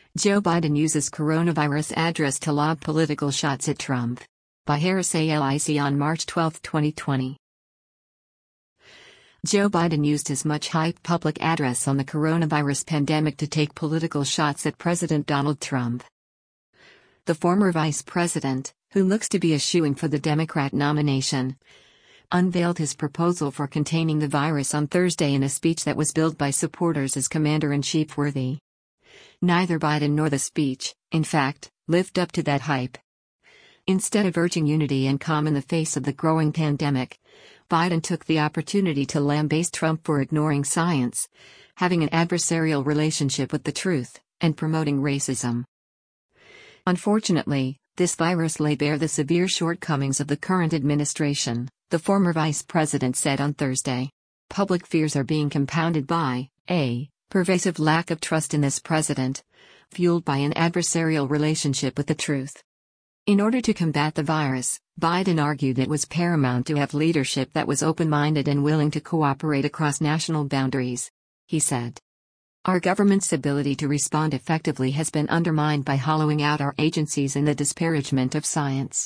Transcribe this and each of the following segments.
Joe Biden uses coronavirus address to lob political shots at Trump. By Harris Alic on March 12, 2020. Joe Biden used his much-hyped public address on the coronavirus pandemic to take political shots at President Donald Trump. The former vice president, who looks to be a shoo-in for the Democrat nomination, unveiled his proposal for containing the virus on Thursday in a speech that was billed by supporters as commander-in-chief worthy. Neither Biden nor the speech, in fact, lived up to that hype. Instead of urging unity and calm in the face of the growing pandemic, Biden took the opportunity to lambaste Trump for ignoring science, having an adversarial relationship with the truth, and promoting racism. Unfortunately, this virus lay bare the severe shortcomings of the current administration, the former vice president said on Thursday. Public fears are being compounded by a pervasive lack of trust in this president, fueled by an adversarial relationship with the truth. In order to combat the virus, Biden argued it was paramount to have leadership that was open-minded and willing to cooperate across national boundaries. He said, "Our government's ability to respond effectively has been undermined by hollowing out our agencies and the disparagement of science.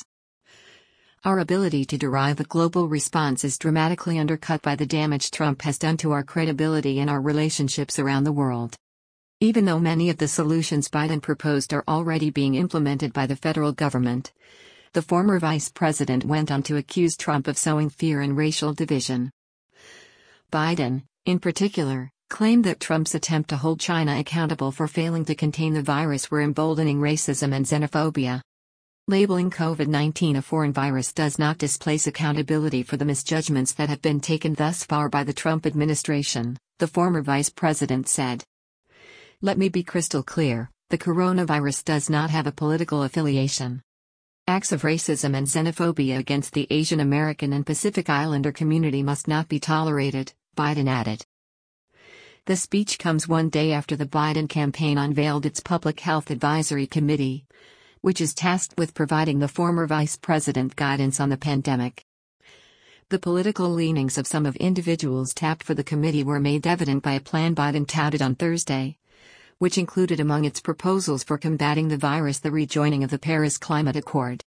Our ability to derive a global response is dramatically undercut by the damage Trump has done to our credibility and our relationships around the world." Even though many of the solutions Biden proposed are already being implemented by the federal government, the former vice president went on to accuse Trump of sowing fear and racial division. Biden, in particular, claimed that Trump's attempt to hold China accountable for failing to contain the virus were emboldening racism and xenophobia. Labeling COVID-19 a foreign virus does not displace accountability for the misjudgments that have been taken thus far by the Trump administration, the former vice president said. "Let me be crystal clear, the coronavirus does not have a political affiliation. Acts of racism and xenophobia against the Asian American and Pacific Islander community must not be tolerated," Biden added. The speech comes one day after the Biden campaign unveiled its Public Health Advisory Committee, which is tasked with providing the former vice president guidance on the pandemic. The political leanings of some of individuals tapped for the committee were made evident by a plan Biden touted on Thursday, which included among its proposals for combating the virus the rejoining of the Paris Climate Accord.